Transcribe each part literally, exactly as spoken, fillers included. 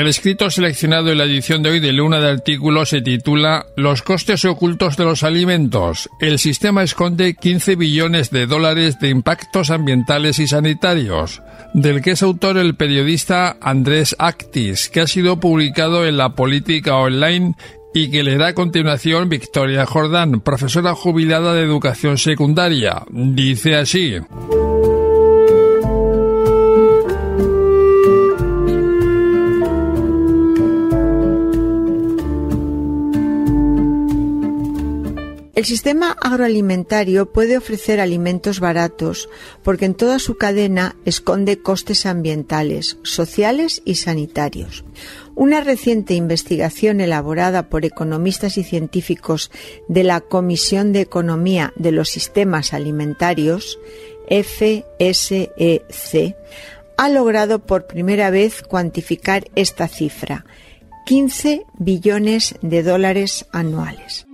El escrito seleccionado en la edición de hoy de Luna de Artículos se titula Los costes ocultos de los alimentos. El sistema esconde quince billones de dólares de impactos ambientales y sanitarios, del que es autor el periodista Andrés Actis, que ha sido publicado en La Política Online y que leerá a continuación Victoria Jordán, profesora jubilada de educación secundaria. Dice así: el sistema agroalimentario puede ofrecer alimentos baratos porque en toda su cadena esconde costes ambientales, sociales y sanitarios. Una reciente investigación elaborada por economistas y científicos de la Comisión de Economía de los Sistemas Alimentarios, F S E C, ha logrado por primera vez cuantificar esta cifra, quince billones de dólares anuales.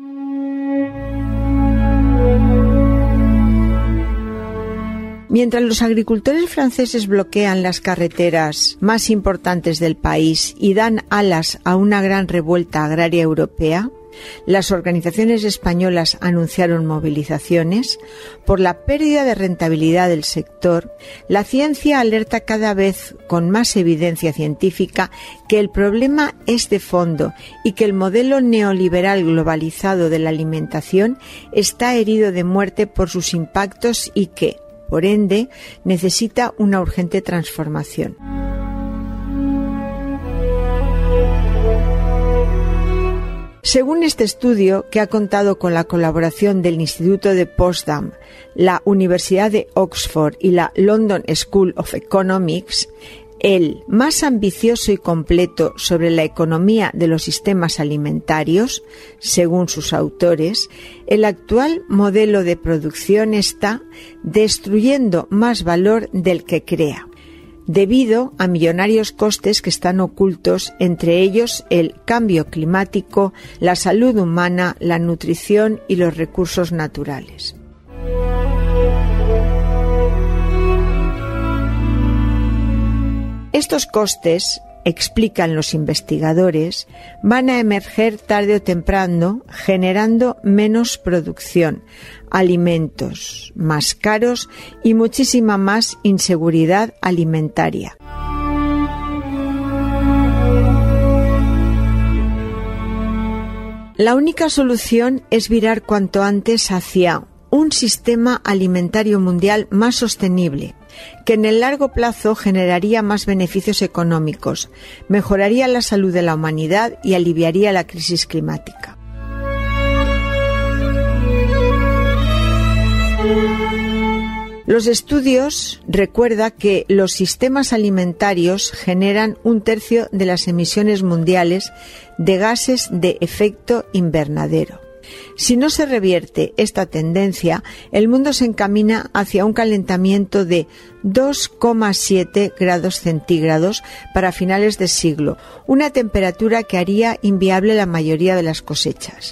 Mientras los agricultores franceses bloquean las carreteras más importantes del país y dan alas a una gran revuelta agraria europea, las organizaciones españolas anunciaron movilizaciones. Por la pérdida de rentabilidad del sector, la ciencia alerta cada vez con más evidencia científica que el problema es de fondo y que el modelo neoliberal globalizado de la alimentación está herido de muerte por sus impactos y que, por ende, necesita una urgente transformación. Según este estudio, que ha contado con la colaboración del Instituto de Potsdam, la Universidad de Oxford y la London School of Economics, el más ambicioso y completo sobre la economía de los sistemas alimentarios, según sus autores, el actual modelo de producción está destruyendo más valor del que crea, debido a millonarios costes que están ocultos, entre ellos el cambio climático, la salud humana, la nutrición y los recursos naturales. Estos costes, explican los investigadores, van a emerger tarde o temprano, generando menos producción, alimentos más caros y muchísima más inseguridad alimentaria. La única solución es virar cuanto antes hacia un sistema alimentario mundial más sostenible, que en el largo plazo generaría más beneficios económicos, mejoraría la salud de la humanidad y aliviaría la crisis climática. Los estudios recuerdan que los sistemas alimentarios generan un tercio de las emisiones mundiales de gases de efecto invernadero. Si no se revierte esta tendencia, el mundo se encamina hacia un calentamiento de dos coma siete grados centígrados para finales de siglo, una temperatura que haría inviable la mayoría de las cosechas.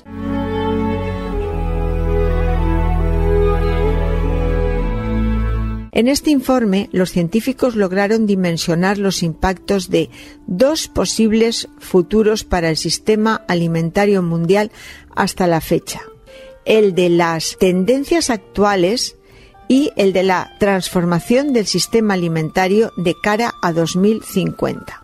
En este informe, los científicos lograron dimensionar los impactos de dos posibles futuros para el sistema alimentario mundial hasta la fecha: el de las tendencias actuales y el de la transformación del sistema alimentario de cara a dos mil cincuenta.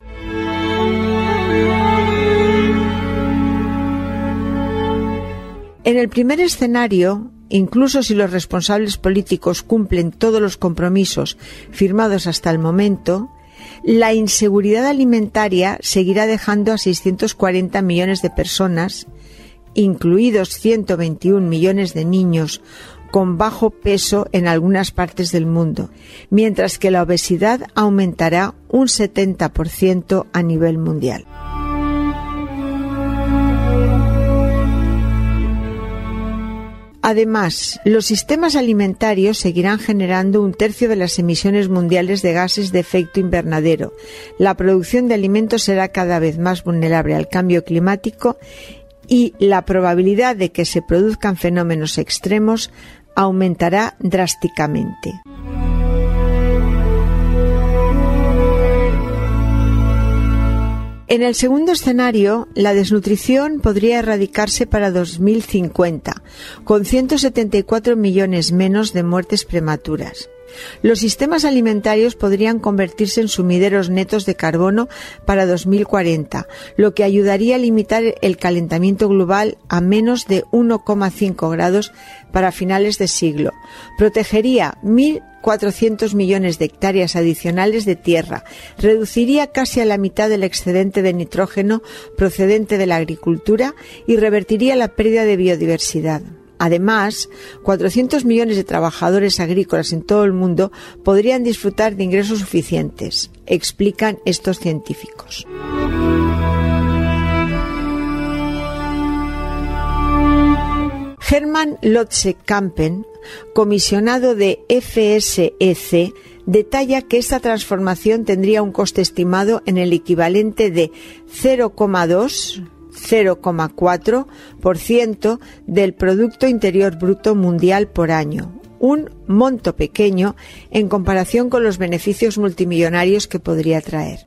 En el primer escenario, incluso si los responsables políticos cumplen todos los compromisos firmados hasta el momento, la inseguridad alimentaria seguirá dejando a seiscientos cuarenta millones de personas, incluidos ciento veintiún millones de niños, con bajo peso en algunas partes del mundo, mientras que la obesidad aumentará un setenta por ciento a nivel mundial. Además, los sistemas alimentarios seguirán generando un tercio de las emisiones mundiales de gases de efecto invernadero. La producción de alimentos será cada vez más vulnerable al cambio climático y la probabilidad de que se produzcan fenómenos extremos aumentará drásticamente. En el segundo escenario, la desnutrición podría erradicarse para dos mil cincuenta, con ciento setenta y cuatro millones menos de muertes prematuras. Los sistemas alimentarios podrían convertirse en sumideros netos de carbono para dos mil cuarenta, lo que ayudaría a limitar el calentamiento global a menos de uno coma cinco grados para finales de siglo. Protegería mil cuatrocientos millones de hectáreas adicionales de tierra, reduciría casi a la mitad del excedente de nitrógeno procedente de la agricultura y revertiría la pérdida de biodiversidad. Además, cuatrocientos millones de trabajadores agrícolas en todo el mundo podrían disfrutar de ingresos suficientes, explican estos científicos. Hermann Lotze-Kampen, comisionado de F S E C, detalla que esta transformación tendría un coste estimado en el equivalente de cero coma dos cero coma cuatro por ciento del Producto Interior Bruto Mundial por año, un monto pequeño en comparación con los beneficios multimillonarios que podría traer.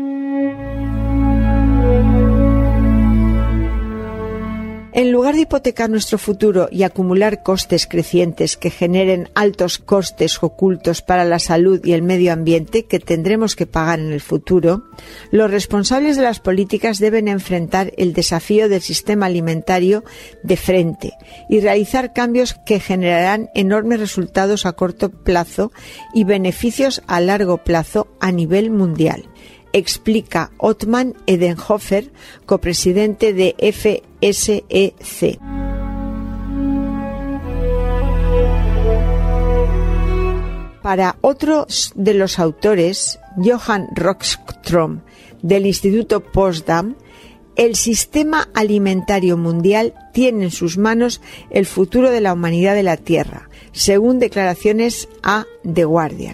En lugar de hipotecar nuestro futuro y acumular costes crecientes que generen altos costes ocultos para la salud y el medio ambiente que tendremos que pagar en el futuro, los responsables de las políticas deben enfrentar el desafío del sistema alimentario de frente y realizar cambios que generarán enormes resultados a corto plazo y beneficios a largo plazo a nivel mundial, explica Othman Edenhofer, copresidente de F S E C. Para otro de los autores, Johan Rockström, del Instituto Potsdam, el sistema alimentario mundial tiene en sus manos el futuro de la humanidad de la Tierra, según declaraciones a The Guardian.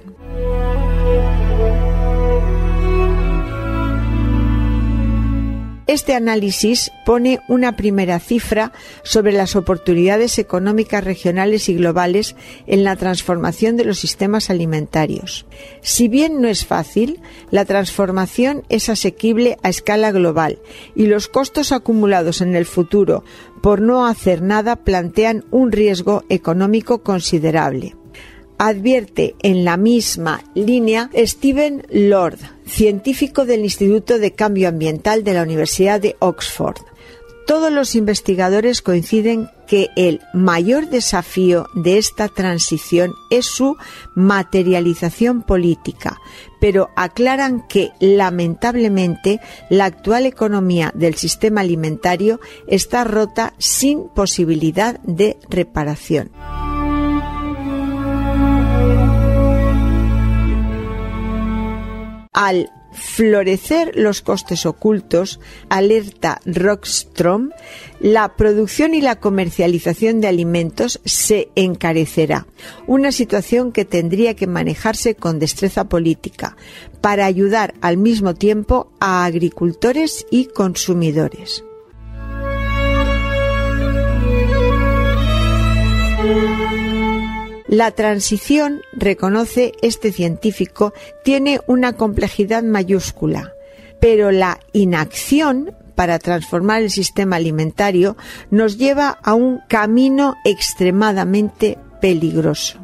Este análisis pone una primera cifra sobre las oportunidades económicas regionales y globales en la transformación de los sistemas alimentarios. Si bien no es fácil, la transformación es asequible a escala global y los costos acumulados en el futuro por no hacer nada plantean un riesgo económico considerable. Advierte en la misma línea Stephen Lord, científico del Instituto de Cambio Ambiental de la Universidad de Oxford. Todos los investigadores coinciden que el mayor desafío de esta transición es su materialización política, pero aclaran que, lamentablemente, la actual economía del sistema alimentario está rota sin posibilidad de reparación. Al florecer los costes ocultos, alerta Rockström, la producción y la comercialización de alimentos se encarecerá, una situación que tendría que manejarse con destreza política para ayudar al mismo tiempo a agricultores y consumidores. La transición, reconoce este científico, tiene una complejidad mayúscula, pero la inacción para transformar el sistema alimentario nos lleva a un camino extremadamente peligroso.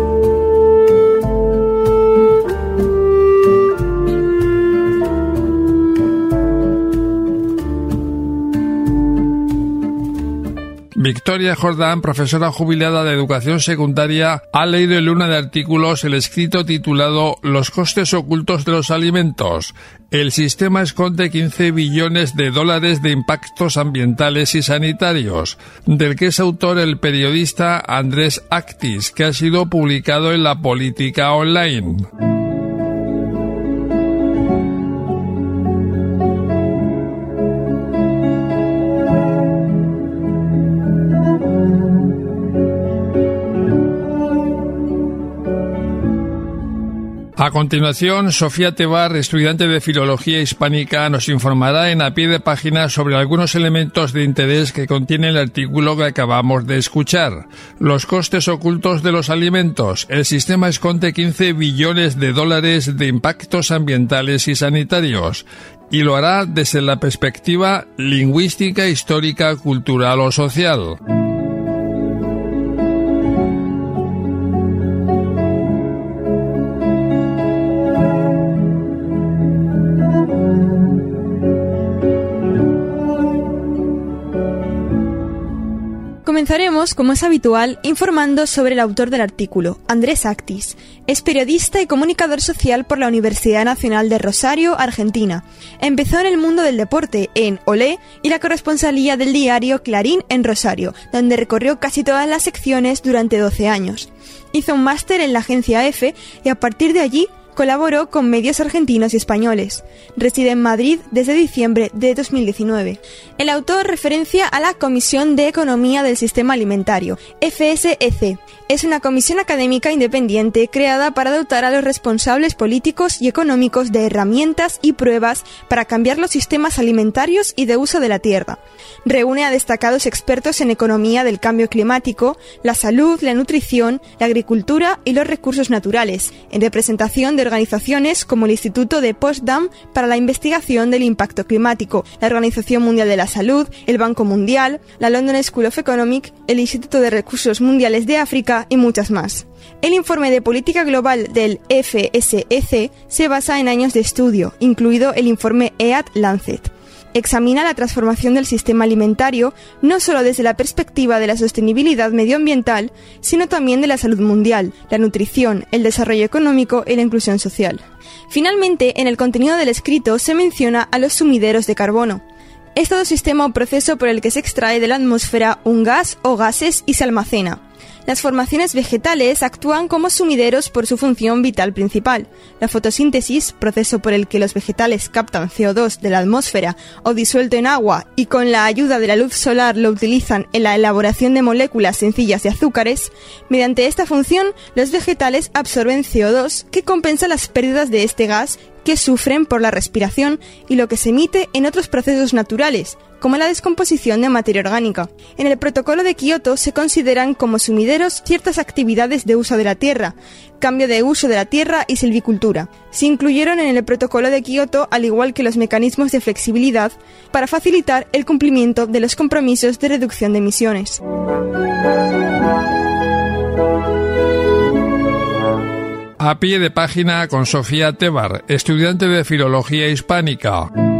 Victoria Jordán, profesora jubilada de educación secundaria, ha leído en Luna de Artículos el escrito titulado Los costes ocultos de los alimentos. El sistema esconde quince billones de dólares de impactos ambientales y sanitarios, del que es autor el periodista Andrés Actis, que ha sido publicado en La Política Online. A continuación, Sofía Tebar, estudiante de Filología Hispánica, nos informará en a pie de página sobre algunos elementos de interés que contiene el artículo que acabamos de escuchar. Los costes ocultos de los alimentos. El sistema esconde quince billones de dólares de impactos ambientales y sanitarios, y lo hará desde la perspectiva lingüística, histórica, cultural o social. Comenzaremos, como es habitual, informando sobre el autor del artículo, Andrés Actis. Es periodista y comunicador social por la Universidad Nacional de Rosario, Argentina. Empezó en el mundo del deporte, en Olé, y la corresponsalía del diario Clarín en Rosario, donde recorrió casi todas las secciones durante doce años. Hizo un máster en la agencia EFE y a partir de allí colaboró con medios argentinos y españoles. Reside en Madrid desde diciembre de dos mil diecinueve. El autor referencia a la Comisión de Economía del Sistema Alimentario, F S E C. Es una comisión académica independiente creada para dotar a los responsables políticos y económicos de herramientas y pruebas para cambiar los sistemas alimentarios y de uso de la tierra. Reúne a destacados expertos en economía del cambio climático, la salud, la nutrición, la agricultura y los recursos naturales, en representación de organizaciones como el Instituto de Potsdam para la investigación del impacto climático, la Organización Mundial de la Salud, el Banco Mundial, la London School of Economics, el Instituto de Recursos Mundiales de África y muchas más. El informe de política global del F S E C se basa en años de estudio, incluido el informe E A T-Lancet. Examina la transformación del sistema alimentario no solo desde la perspectiva de la sostenibilidad medioambiental, sino también de la salud mundial, la nutrición, el desarrollo económico y la inclusión social. Finalmente, en el contenido del escrito se menciona a los sumideros de carbono. Es todo sistema o proceso por el que se extrae de la atmósfera un gas o gases y se almacena. Las formaciones vegetales actúan como sumideros por su función vital principal. La fotosíntesis, proceso por el que los vegetales captan C O dos de la atmósfera o disuelto en agua y con la ayuda de la luz solar lo utilizan en la elaboración de moléculas sencillas de azúcares. Mediante esta función, los vegetales absorben C O dos que compensa las pérdidas de este gas que sufren por la respiración y lo que se emite en otros procesos naturales, como la descomposición de materia orgánica. En el Protocolo de Kioto se consideran como sumideros ciertas actividades de uso de la tierra, cambio de uso de la tierra y silvicultura. Se incluyeron en el Protocolo de Kioto, al igual que los mecanismos de flexibilidad, para facilitar el cumplimiento de los compromisos de reducción de emisiones. A pie de página con Sofía Tebar, estudiante de Filología Hispánica.